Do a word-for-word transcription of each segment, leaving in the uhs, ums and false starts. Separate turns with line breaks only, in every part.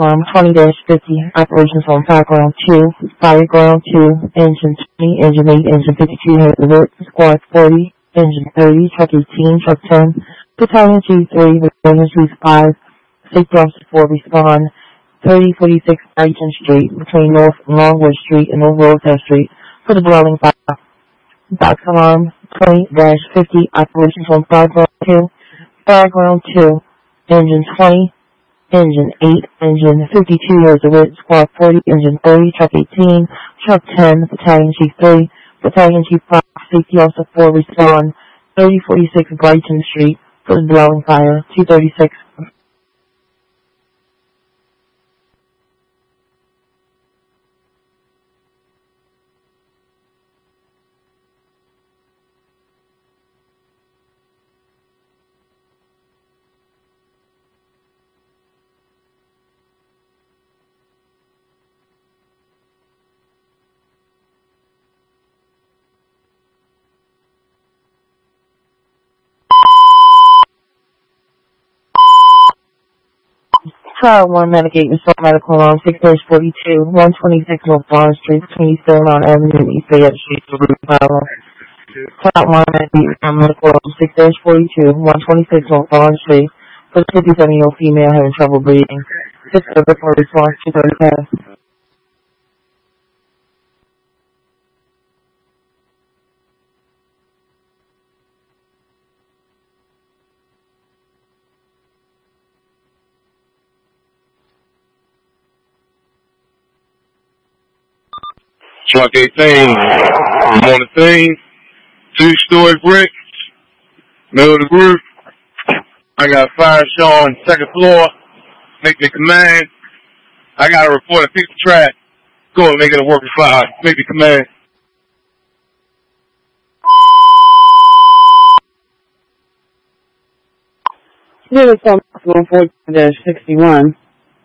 alarm twenty dash fifty, operations on fire ground two, fire ground two, engine twenty, engine eight, engine fifty-two, head alert, squad forty, engine thirty, truck eighteen, truck ten, battalion G three, battalion G five, safety officer four, respond, thirty forty-six Brighton Street, between North Longwood Street and Old Rosedale Street, for the dwelling fire. Box alarm twenty dash fifty, operations on fire ground two, fire ground two, engine twenty, engine eight, engine fifty-two, here's the red, squad forty, engine thirty, truck eighteen, truck ten, battalion G three, battalion G five, safety officer four, respond, thirty forty-six Brighton Street, for the dwelling fire, two thirty-six. Trial one Medicaid Resort Medical Alarm six dash forty-two, one twenty-six North Bond Street, between East Fairmount Avenue and East Fayette Street, for Blue Fire. Trial one Medicaid Resort Medical Alarm six dash forty-two, one twenty-six North Bond Street, for the fifty-seven-year-old female having trouble breathing. Six over for response two thirty-five.
Truck eighteen, I'm on the scene, two-story brick, middle of the roof. I got fire showing second floor, make the command. I got to report a piece of track, go and make it a working fire, make the command.
Unit one fourteen dash sixty-one.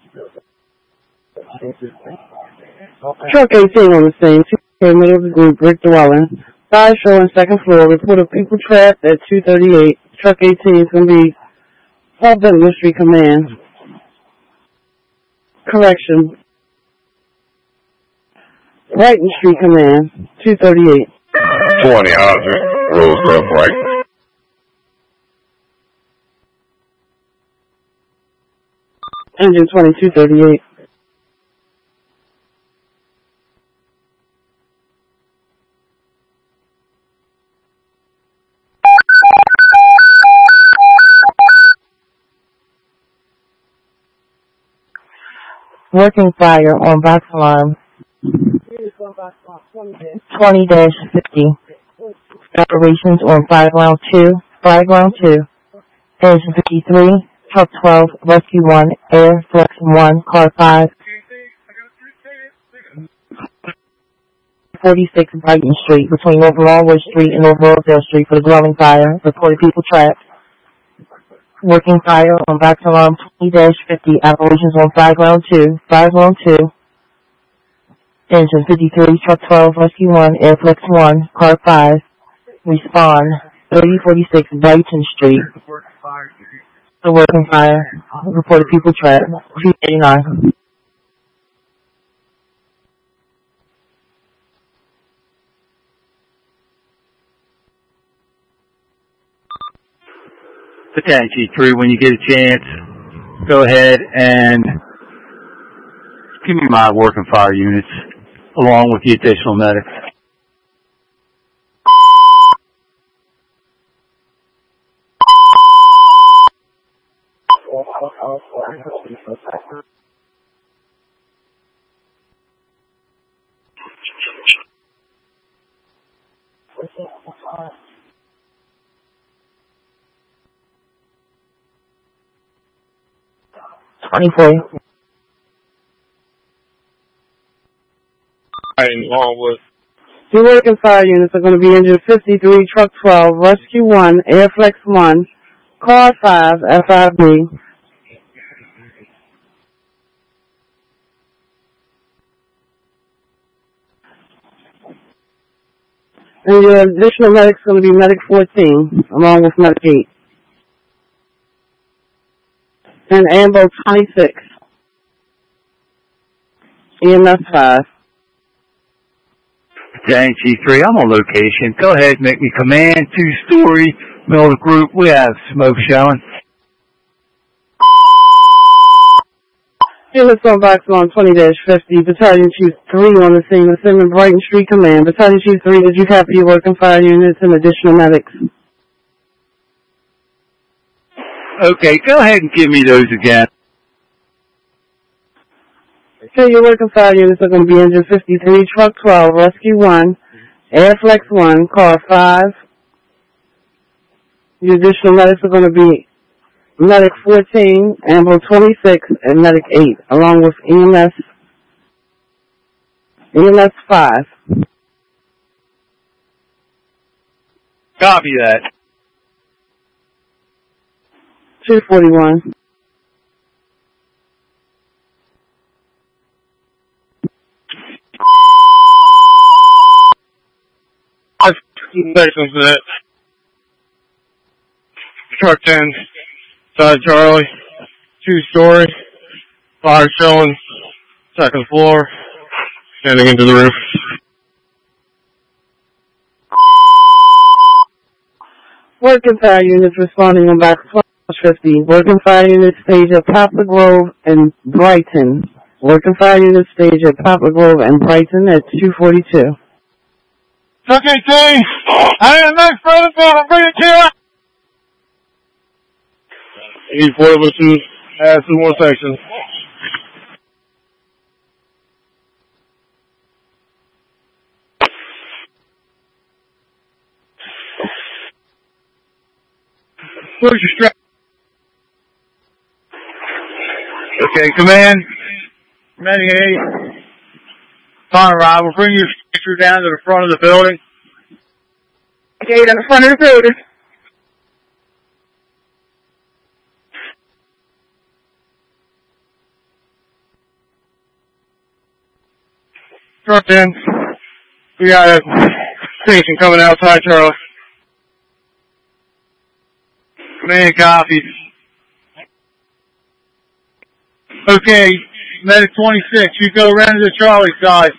Truck eighteen on the scene, two middle of the group, brick dwelling. Fire showing second floor, report of people trapped at two thirty-eight. Truck eighteen is going to be Paul Bentley Street Command. Correction. Brighton Street Command, two thirty-eight.
twenty, Hodger, Rosedale, Brighton.
Engine twenty-two thirty-eight.
Working fire on box alarm twenty dash fifty. Operations on fire ground two, fire ground two, engine fifty-three, truck twelve, rescue one, air flex one, car five, forty-six Brighton Street, between North Longwood Street and North Rosedale Street, for the dwelling fire. Reported people trapped. Working fire on box alarm twenty dash fifty, operations on fire ground two, fire ground two, engine fifty-three, truck twelve, rescue one, air flex one, car five, respond, thirty forty-six Brighton Street. The working fire, reported people trapped, two eighty-nine.
Battalion G three, when you get a chance, go ahead and give me my working fire units along with the additional medics.
twenty-four.
In Longwood.
Your working fire units are going to be engine fifty-three, truck twelve, rescue one, air flex one, car five, F I B. And your additional medic's going to be medic fourteen, along with medic eight. And Ambo twenty-six. E M S five.
Dang, G three, I'm on location. Go ahead, make me command, two-story, middle of the group. We have smoke showing.
Units on box on twenty dash fifty, Battalion Chief three on the scene, assuming Brighton Street Command. Battalion Chief three, did you copy your working fire units and additional medics?
Okay, go ahead and give me those again.
Okay, your working fire units are going to be Engine fifty-three, Truck twelve, Rescue one, Airflex one, Car five. Your additional medics are going to be Medic fourteen, Ambulance twenty-six, and Medic eight, along with E M S, E M S five.
Copy that.
two forty-one.
Sections of that. Truck ten, side Charlie, two story, fire showing, second floor, standing into the roof.
Working fire units responding on box twelve fifty. Working fire units stage at Poplar Grove and Brighton. Working fire units stage at Poplar Grove and Brighton at two forty-two.
Truck eighteen, I am next for the building, bring it to you. Need four of us to add two more sections. Where's your strap? Okay, command. Commanding eight. Fire arrival. Bring your structure down to the front of the building.
Gate in the front of the building.
Truck in. We got a station coming outside, Charlie. Command copies. Okay, Medic twenty-six, you go around to the Charlie side.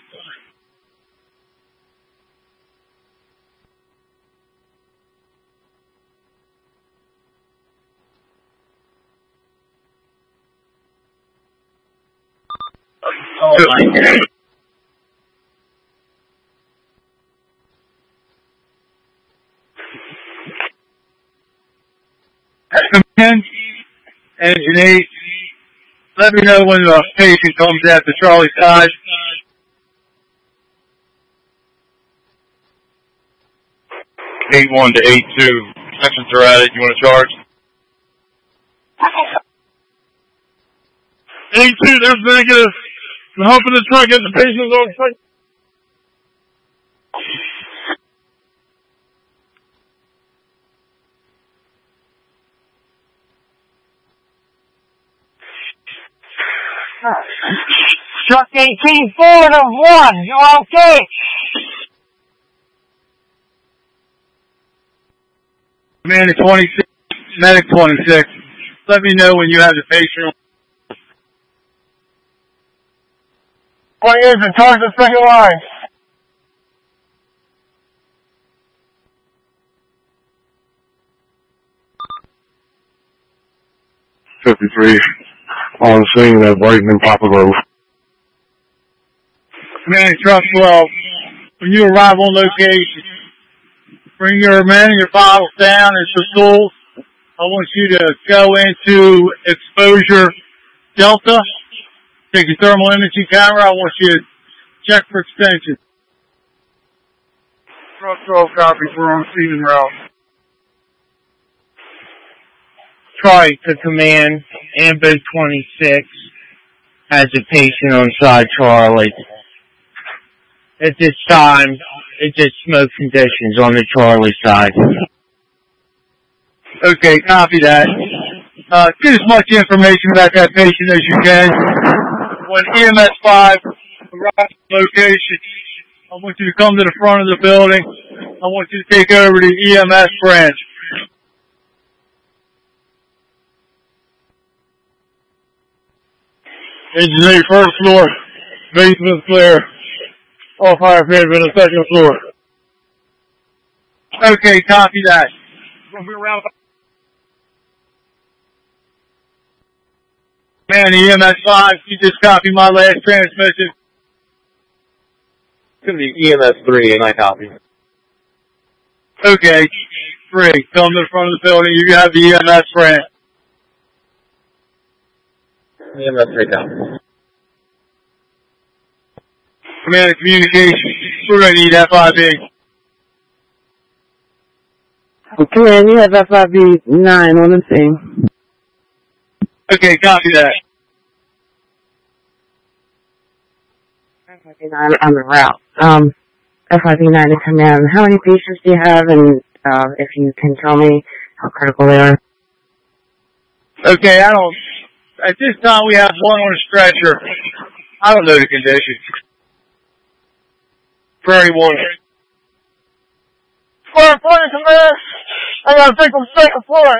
Oh my God.
Command, Engine eight, let me know when the patient comes at the Charlie side. eight one to eight two, sections are added, you want to charge? eight two, there's negative. I'm hoping to try to get the patients on site.
Truck eighteen, forward of one. You're okay.
Medic twenty-six, Medic twenty-six, let me know when you have the patient.
Point is in towards the second line.
fifty-three, on scene at Brighton and Poplar Grove. Command Truck twelve, when you arrive on location, bring your men and your bottles down and some tools. I want you to go into exposure delta, take your thermal imaging camera, I want you to check for extension. Truck twelve copies, we're on Stephen route.
Troy to command, Amber twenty-six has a patient on side Charlie. At this time, it's just smoke conditions on the Charlie side.
Okay, copy that. Uh, get as much information about that patient as you can. When E M S five arrives at location, I want you to come to the front of the building. I want you to take over the E M S branch. Engine eight, first floor. Basement clear. All fire pit on the second floor.
Okay, copy that. Man, E M S five, you just copied my last transmission.
It's going to be E M S three, and I copy.
Okay, three. Come to the front of the building. You have the E M S brand.
E M S right now.
Command and communication. We're going to need F I B.
Command, you have F I B nine on the scene.
Okay, copy that.
F I B nine on the route. Um, F I B nine to command. How many patients do you have, and uh, if you can tell me how critical they are?
Okay, I don't. At this time, we have one on a stretcher. I don't know the conditions. Prairie one.
Square forty, command. I got a victim second floor.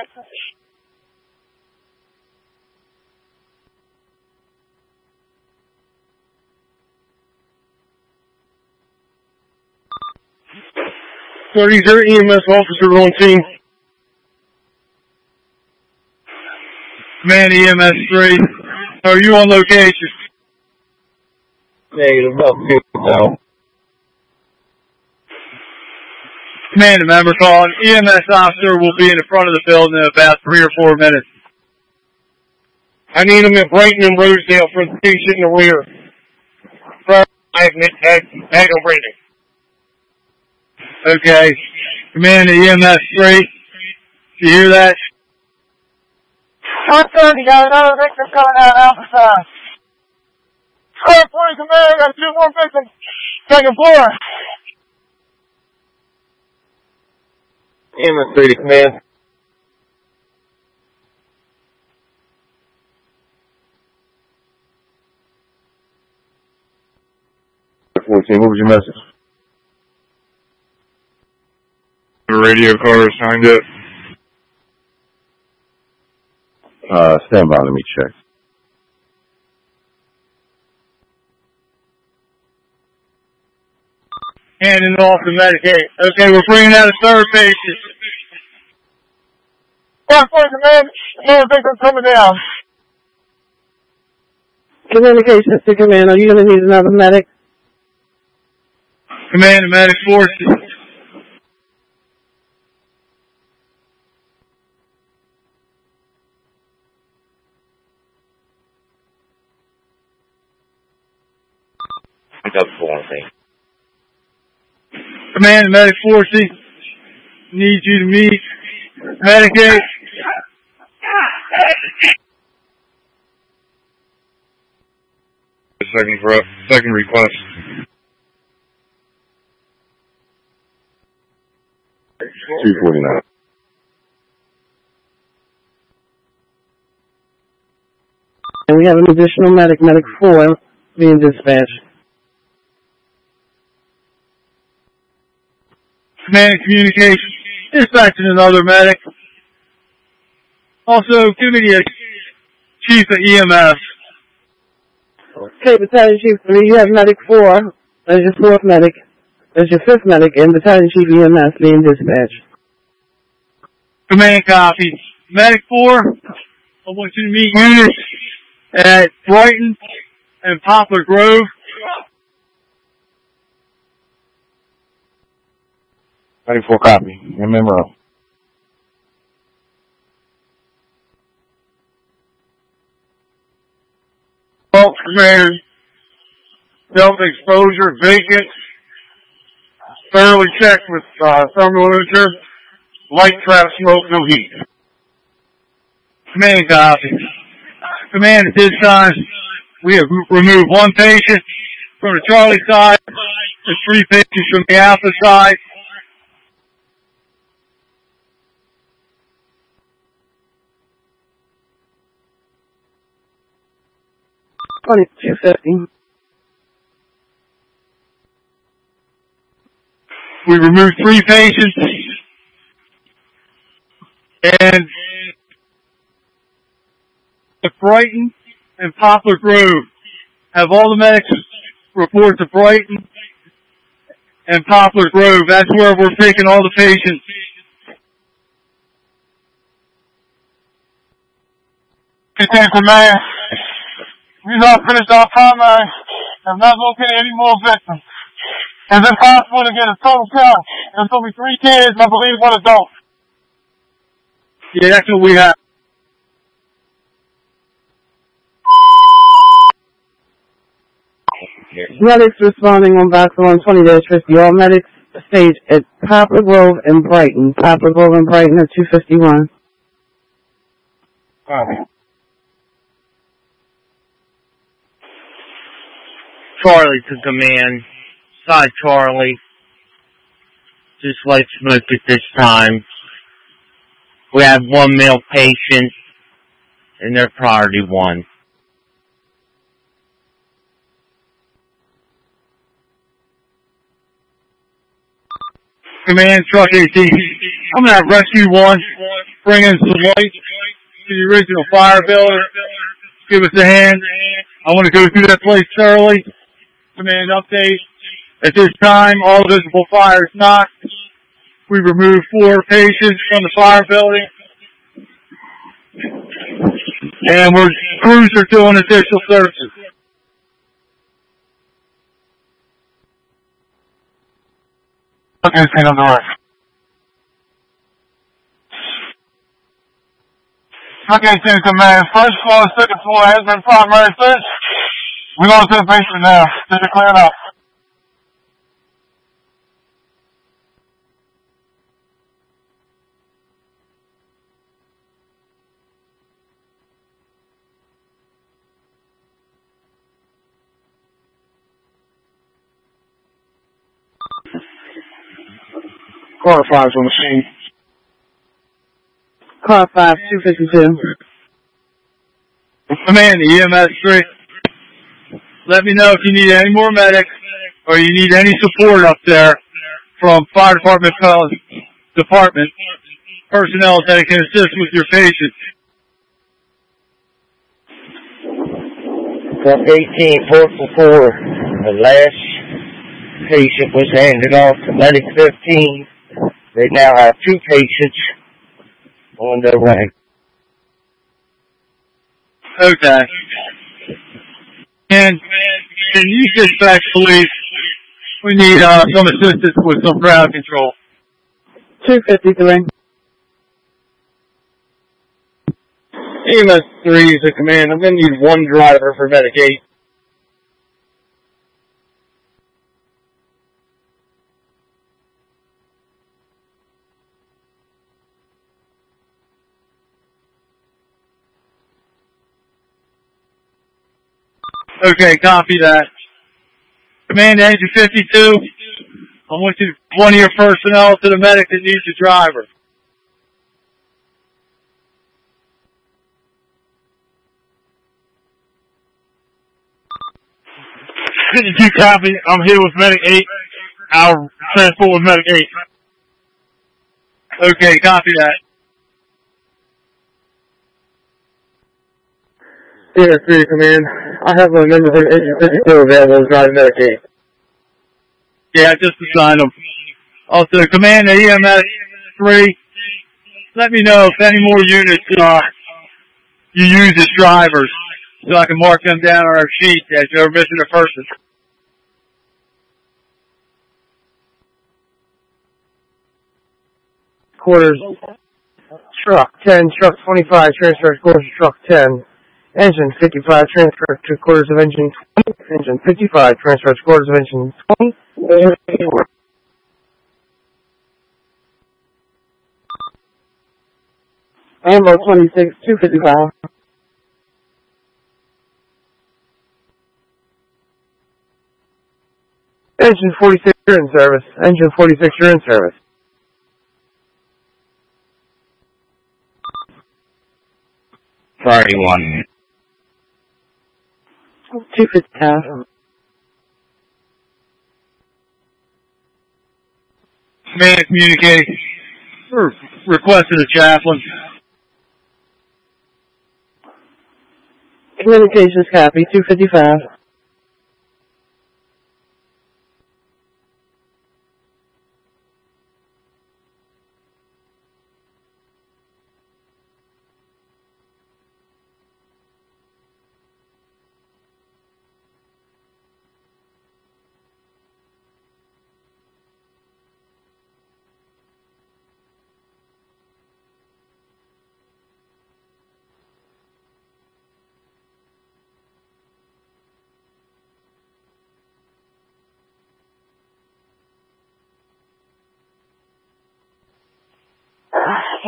thirty-third E M S officer on scene.
Command E M S three. Are you on location?
Negative, about two now.
Command, member calling. E M S officer will be in the front of the building in about three or four minutes.
I need him at Brighton and Rosedale for the patient in the rear. Ag no breathing.
Okay. Command to E M S three. Do you hear that?
one thirty, got another victim coming out Alpha side. Square forty, command. I got two more victims. Second floor.
E M S three to command. fourteen, what was your message? The radio car is signed up. Uh, stand by, let me check.
Handing off the Medicaid. Okay, we're bringing out a third patient.
Square forty, command. Another victim coming down.
Communications to command. Are you going to need another medic?
Command and medic forces.
I got the full thing.
Command and medic forces. Need you to meet Medicaid.
Second, second request. two forty-nine.
And we have an additional medic, medic four, being dispatched.
Command and communication. Dispatching another medic. Also, give me the chief of E M S.
Okay, Battalion Chief three, you have medic four. There's your fourth medic. There's your fifth medic, and Battalion Chief E M S being dispatched.
Command copy. Medic four, I want you to meet units at Brighton and Poplar Grove.
ninety-four copy. M M R O.
False command. Self-exposure, vacant. Thoroughly checked with uh, thermal imager. Light trap smoke, no heat. Command copy. Command at this time, we have removed one patient from the Charlie side and three patients from the Alpha side.
twenty-two fifty.
We removed three patients and at Brighton and Poplar Grove have all the medics
report to Brighton and Poplar Grove. That's where we're taking all the patients.
Contain command. We've all finished our primary. Have not located any more victims. Is it possible to get a total count? There's only three kids, and I believe one adult.
Yeah, that's what we have.
Medics responding on Baxter one twenty dash fifty. All medics stage at Poplar Grove and Brighton. Poplar Grove and Brighton at two fifty-one.
Alright.
Charlie to command. Side Charlie. Just light smoke at this time. We have one male patient, and they're priority one.
Command Truck eighteen. I'm going to have Rescue one bring in some light to the original fire building. Give us a hand. I want to go through that place thoroughly. Command update. At this time, all visible fire is knocked. We removed four patients from the fire building. And we're crews are doing additional services.
Okay, stand on the right. Okay, stand command. First floor, second floor has been primary search. We're going to the basement now. Get it cleared up.
Car five's on the scene.
Car five, two fifty-two.
Command, the E M S three. Let me know if you need any more medics or you need any support up there from fire department department personnel that can assist with your patients.
Truck eighteen, four for four. The last patient was handed off to Medic fifteen. They now have two patients on their way.
Okay. And can you dispatch police? We need uh, some assistance with some crowd control.
two fifty-three.
E M S three is a command. I'm going to need one driver for Medic eight.
Okay, copy that. Command Engine fifty-two, I want you, one of your personnel to the medic that needs a driver.
fifty-two copy. I'm here with Medic eight. I'll transport with Medic eight.
Okay, copy that.
E M S three command. I have a member from Engine fifty-two available to drive Medic eight.
Yeah, I just assigned them. Also, command the E M S three, let me know if any more units uh, you use as drivers so I can mark them down on our sheet as you're missing a person.
Quarters. Truck ten, truck twenty-five, transfer to quarters of truck ten. Engine fifty-five, transfer to quarters of engine twenty. Engine fifty-five, transfer to quarters of engine twenty.
Ambo twenty-six, two fifty-five.
Engine forty-six, you're in service. Engine forty-six, you're in service.
Priority one.
two fifty-five.
Command communication. We're requesting a chaplain.
Communications copy, two fifty-five.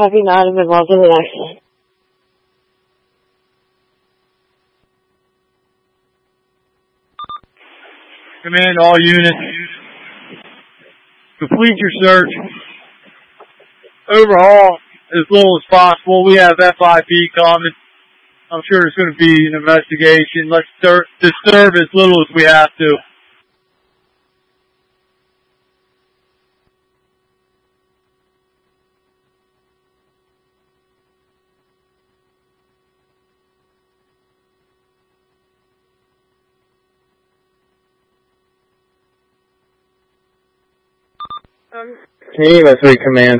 Copy nine, I'm involved in an accident.
Command all units. Complete your search. Overhaul as little as possible. We have F I P coming. I'm sure there's going to be an investigation. Let's disturb, disturb as little as we have to.
Um, E M S three command.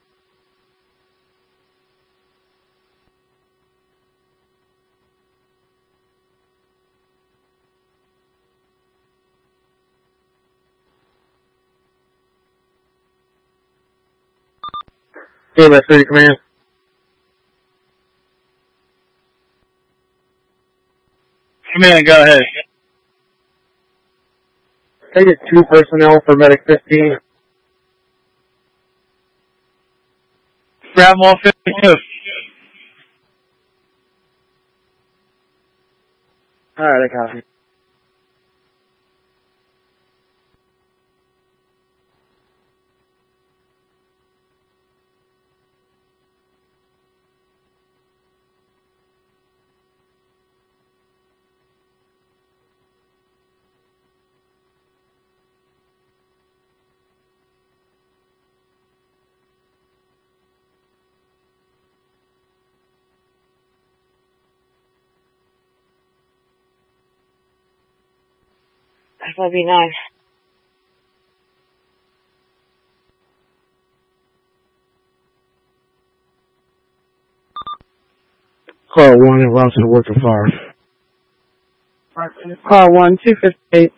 E M S three command.
Command, go ahead.
Can I get two personnel for medic fifteen?
Grab them all fifty-two.
Alright, I copy.
F I B nine.
Car one and route to the working fire.
Car one, two fifty-eight.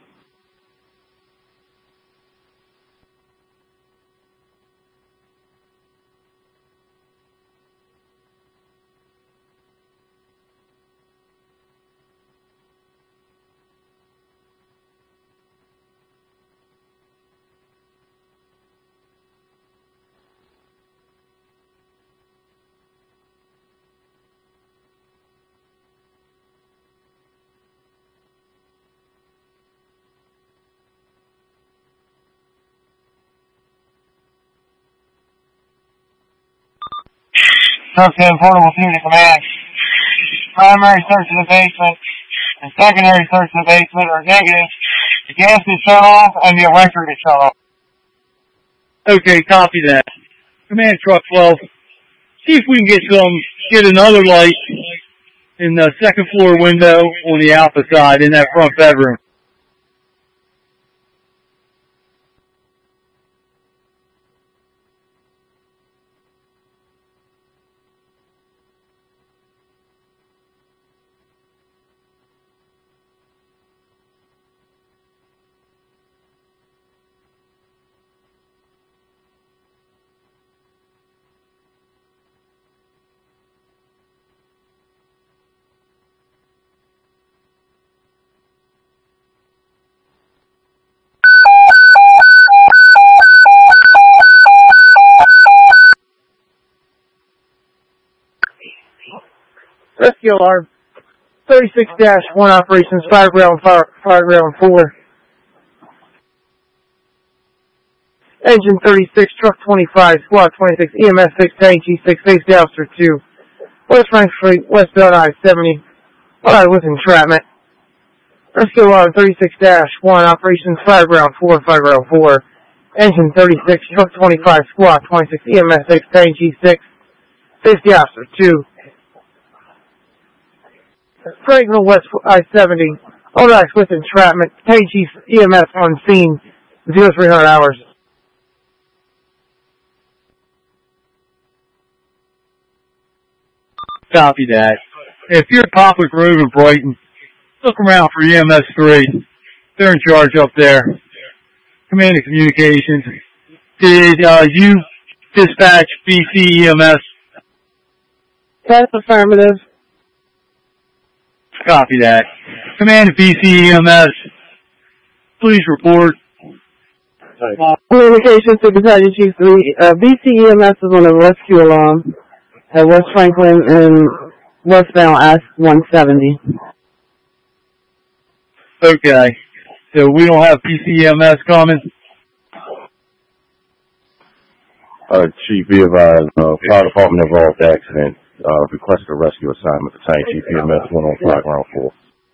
Turkey Portable Team to Command. Primary search of the basement and secondary search of the basement are negative. The gas is shut off and the electric is shut off.
Okay, copy that. Command Truck twelve. See if we can get some, get another light in the second floor window on the Alpha side in that front bedroom.
Rescue alarm. thirty-six dash one operations, fire ground, fire, fire ground four. Engine thirty-six, truck twenty-five, squad twenty-six, E M S six, tank G six, face Gloucester two. West Frank Street, westbound I seventy. Alright, with entrapment. Rescue alarm thirty-six dash one operations, fire ground four, fire ground four. Engine thirty-six, truck twenty-five, squad twenty-six, E M S six, tank G six, face Gloucester two. Franklin West I seventy. Odax with entrapment. K G E M S on scene. zero three hundred hours.
Copy that. If you're at Poplar Grove in Brighton, look around for E M S three. They're in charge up there. Command and Communications. Did uh, you dispatch B C E M S?
That's affirmative.
Copy that. Command B C E M S. Please report.
Sorry.
Communications to Battalion Chief three. Uh, B C E M S is on a rescue alarm at West Franklin and westbound I one seventy.
Okay. So we don't have P C M S coming?
Uh, Chief, be advised, uh, fire department involved accident, uh, requested a rescue assignment. The tank G P M S went on fire ground four.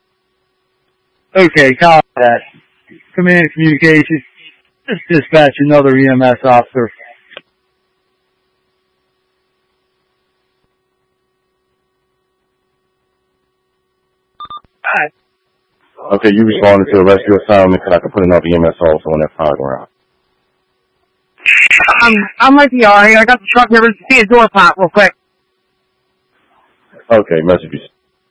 Okay, copy that. Command communications. Just dispatch another E M S officer.
Okay, you responded to a rescue assignment, because I can put another E M S officer on that fire ground.
Um, I'm with you, Ari. I got the truck here. Let's see a door pop real quick.
Okay, messages.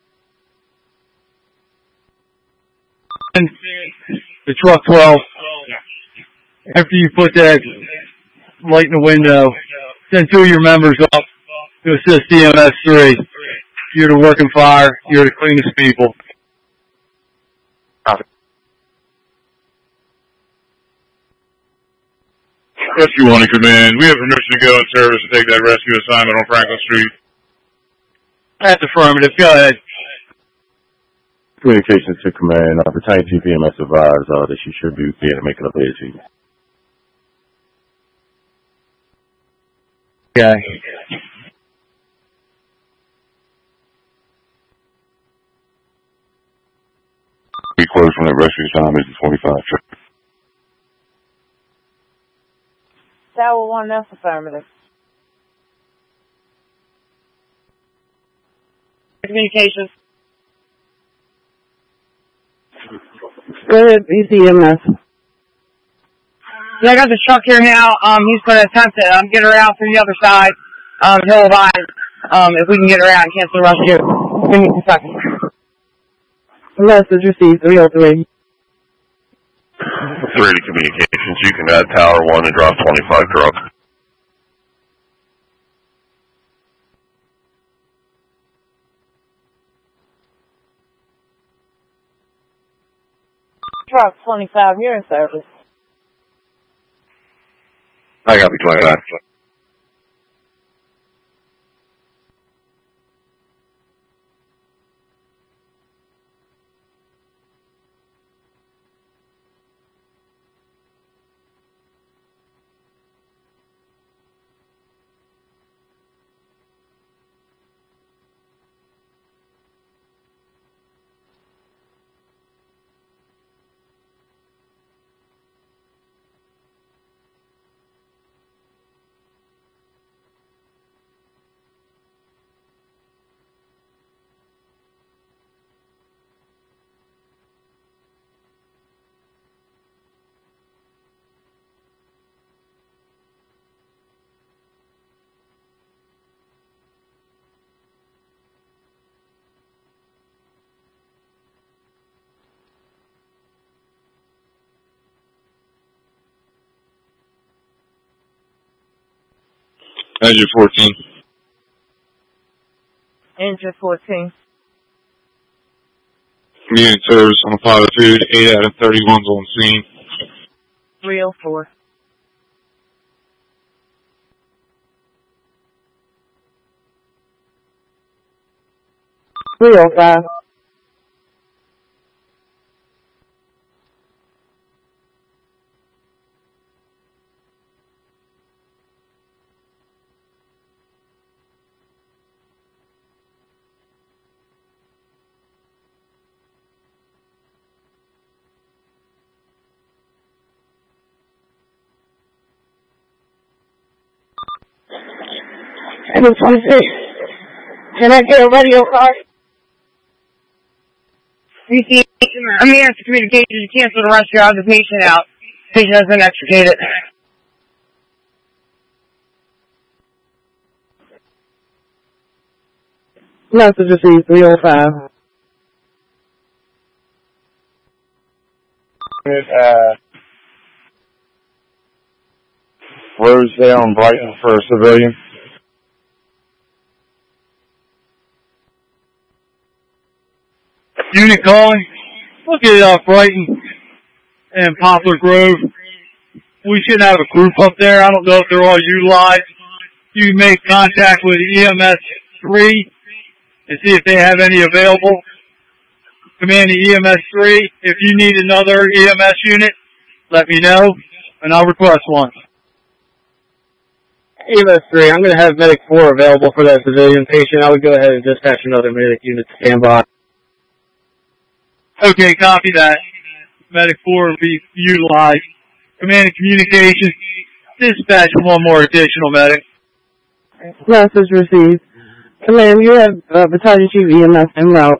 And the truck twelve, after you put that light in the window, send two of your members up to assist E M S three. You're the working fire. You're the cleanest people.
Rescue one in command. We have permission to go in service and take that rescue assignment on Franklin Street.
That's affirmative. Go ahead.
Communications to command. Uh, Battalion G P M S advised uh, that she should be able to make it up later to you.
Okay.
We close from the rescue assignment at twenty-five.
Tower one, that's affirmative.
Communications.
Go ahead, B C M S.
Yeah, I got the truck here now. Um, he's going to attempt to um, get her out through the other side. Um, he'll advise um, if we can get her out and cancel the rescue. Give me a second.
Message received three oh three.
three to communications. You can add Tower one and drop twenty-five truck.
Truck twenty-five, you're in service.
I got me twenty-five. Engine fourteen.
Engine fourteen.
Community service on a pilot food. eight out of thirty-one's on scene.
three oh four.
three oh five.
Seven twenty-six. Can I get a radio card? You see, I'm here for communications. You cancel the rescue. I have the patient out. Patient has been extricated.
Message received three oh five.
Uh, Rosedale and Brighton for a civilian.
Unit calling. Look at uh, Brighton and Poplar Grove. we should have a group up there. I don't know if they're all utilized. You can make contact with E M S three and see if they have any available. Command to E M S three. If you need another E M S unit, let me know, and I'll request one.
E M S three, I'm going to have Medic four available for that civilian patient. I would go ahead and dispatch another Medic unit to stand by.
Okay, copy that. Medic four will be utilized. Command and communications, dispatch one more additional medic.
Message received. Command, you have uh, Battalion Chief E M S en route.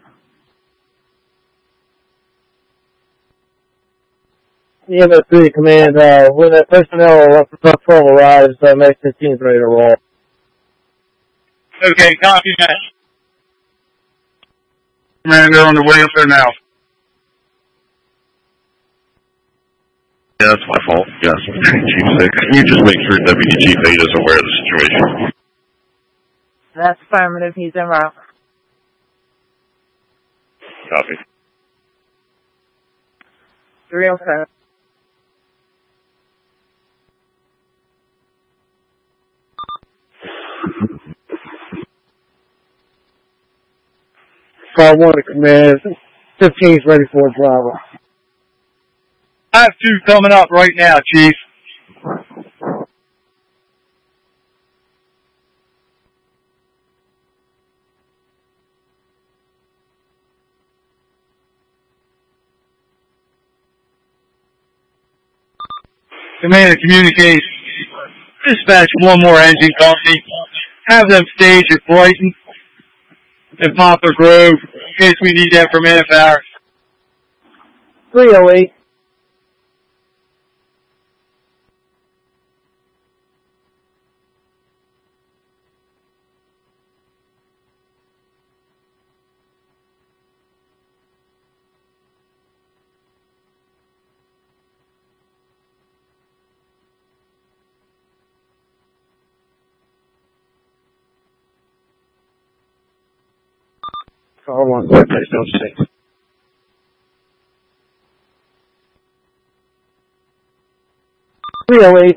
E M S three, Command, uh, when that personnel up to truck twelve arrives, uh, Medic fifteen is ready to roll.
Okay, copy that.
Man, they're on the way up there now.
Yeah, that's my fault. Yes, Chief six. Can you just make sure Deputy Chief eight is aware of the situation?
That's affirmative. He's en route.
Copy.
three oh seven.
Call one to Command, fifteen is ready for a driver.
I have two coming up right now, Chief. Command and communications. Dispatch one more engine company. Have them stage at Brighton and Poplar Grove in case we need that for manpower.
three oh eight.
Call one, go ahead, six.
three oh eight.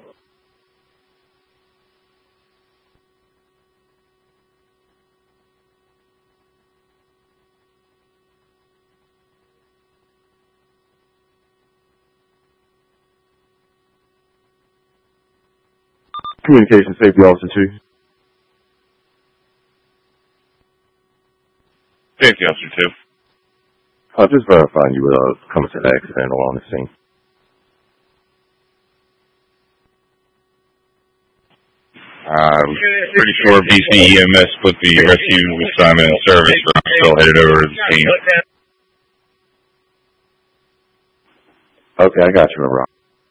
Communication Safety Officer two. Safety Officer two. Uh, just verifying you were uh, coming to the accident or on the scene.
I'm pretty sure B C E M S put the rescue assignment in service, but I'm still headed over to the scene.
Okay, I got you, Rob.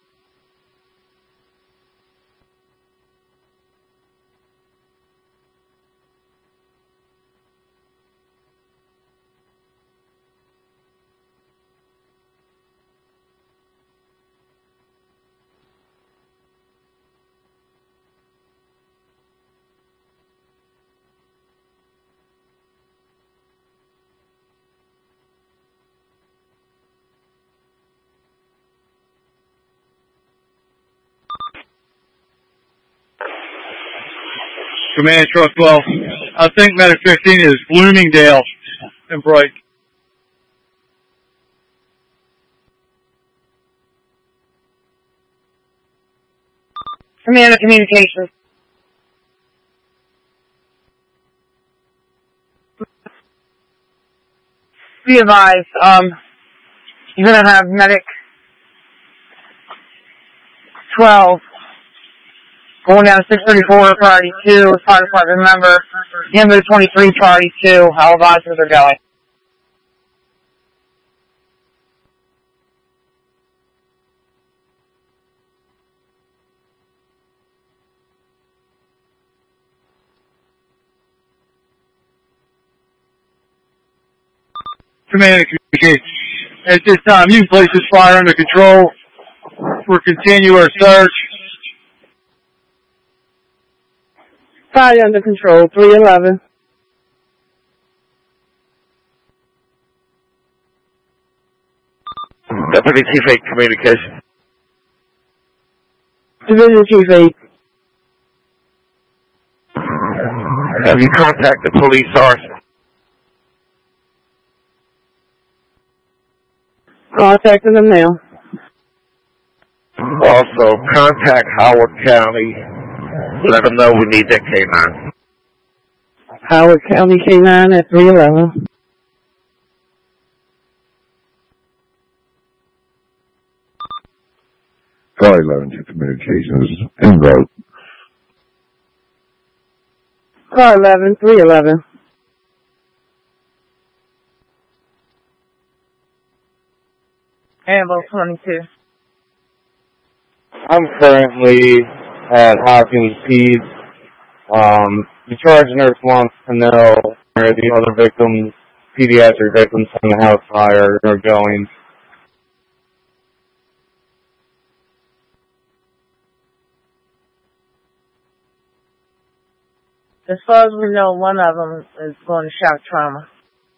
Command Truck twelve. I think Medic fifteen is Bloomingdale and Bright.
Command of communications. Be advised, um, you're gonna have Medic twelve going down to six thirty-four, priority two, fire department member, Amber twenty-three, priority two. I'll advise where they're going.
Command and communications. At this time, you can place this fire under control. We'll continue our search.
Fire under control, three eleven.
Deputy Chief eight Communication.
Division Chief eight.
Have you contacted police, Sergeant?
Contacting them now.
Also, contact Howard County. Let them know we need that K nine.
Howard County K nine at three eleven.
five eleven to communications en route.
Car eleven, three eleven.
Ambo twenty-two.
I'm currently at Hopkins Peds. Um, the charge nurse wants to know where the other victims, pediatric victims from the house fire, are going.
As far as we know, one of them is going to shock trauma.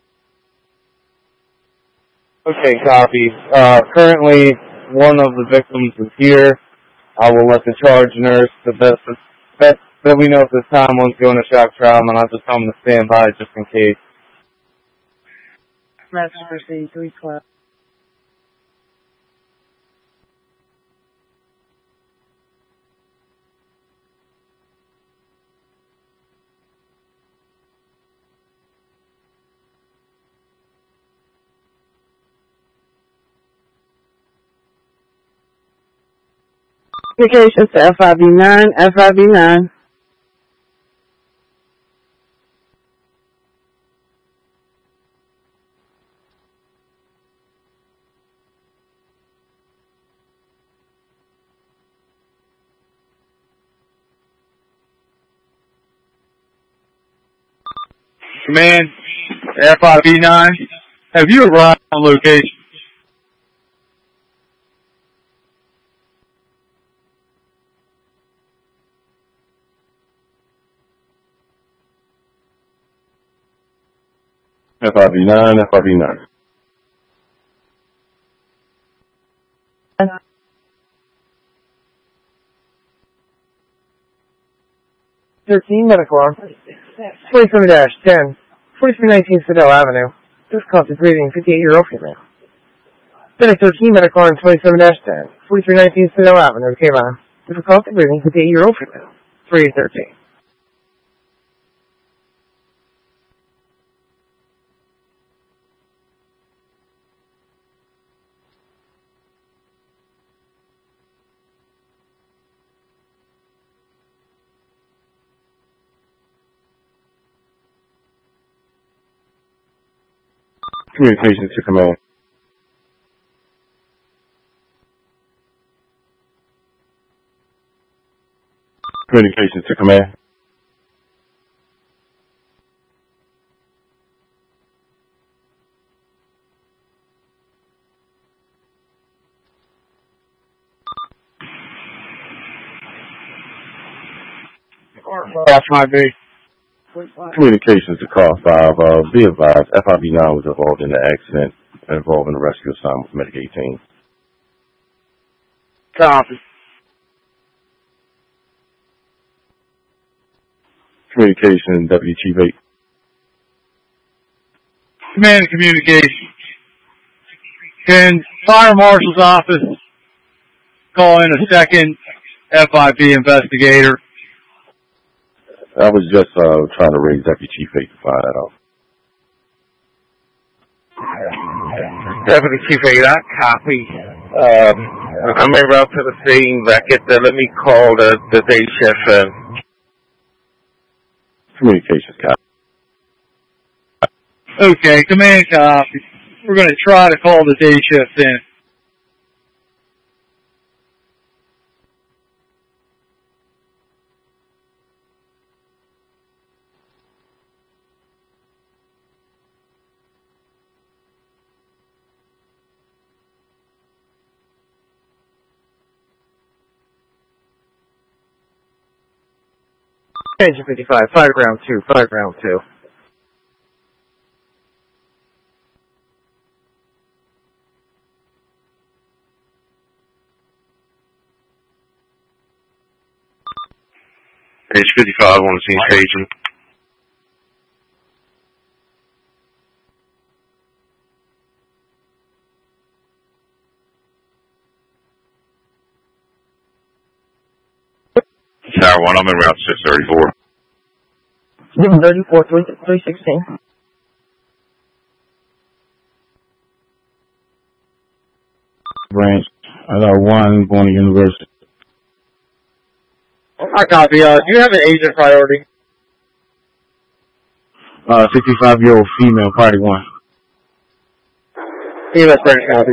Okay, copy. Uh, currently, one of the victims is here. I will let the charge nurse, the best, best that we know at this time, one's going to shock trauma, and I'll just tell them to stand by just in case.
Master C three twelve.
Communications to F I B nine, F I B nine.
Command, F I B nine, have you arrived on location?
F I B nine, F I B nine.
thirteen medical arm. twenty-seven dash ten. forty-three nineteen Fidel Avenue. Difficulty breathing, fifty-eight-year-old female. Medic thirteen medical arm, twenty-seven dash ten. forty-three nineteen Fidel Avenue, K-line. Difficulty breathing, fifty-eight-year-old female. three thirteen.
Communications to command. Communications to command.
That's my base.
Communications to car five. Uh, be advised, F I B nine was involved in the accident involving the rescue assignment with Medic eighteen.
Copy.
Communication, Deputy Chief eight.
Command and communication. Can Fire Marshal's office call in a second F I B investigator?
I was just uh, trying to raise Deputy Chief eight to find that out.
Deputy Chief eight, I copy. Um, I'm en route to the scene. Back at the, let me call the, the day shift in.
Communications, copy.
Okay, command copy. We're going to try to call the day shift in.
Engine fifty-five, fire ground two, fire ground two.
Page fifty-five on the scene staging. Tower one, I'm in route six thirty-four.
thirty-four, three sixteen.
Branch. I got one going to university.
I copy. Uh, do you have an agent priority?
Uh, sixty-five-year-old female, party one.
E M S branch copy.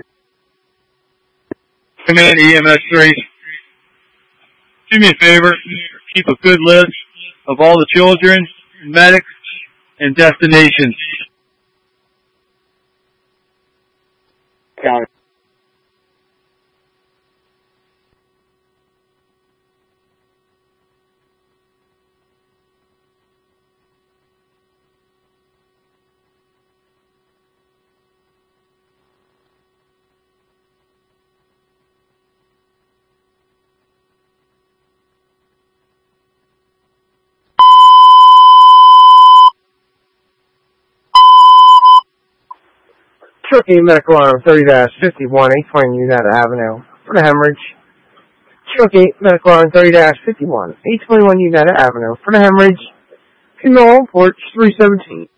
Command E M S three. Do me a favor. Keep a good list of all the children, medics, and destinations.
Got it.
Truck eight medical arm thirty fifty-one, eight twenty United Avenue for the hemorrhage. Truck eight medical arm thirty fifty-one, eight twenty-one United Avenue for the hemorrhage. Female on porch three seventeen.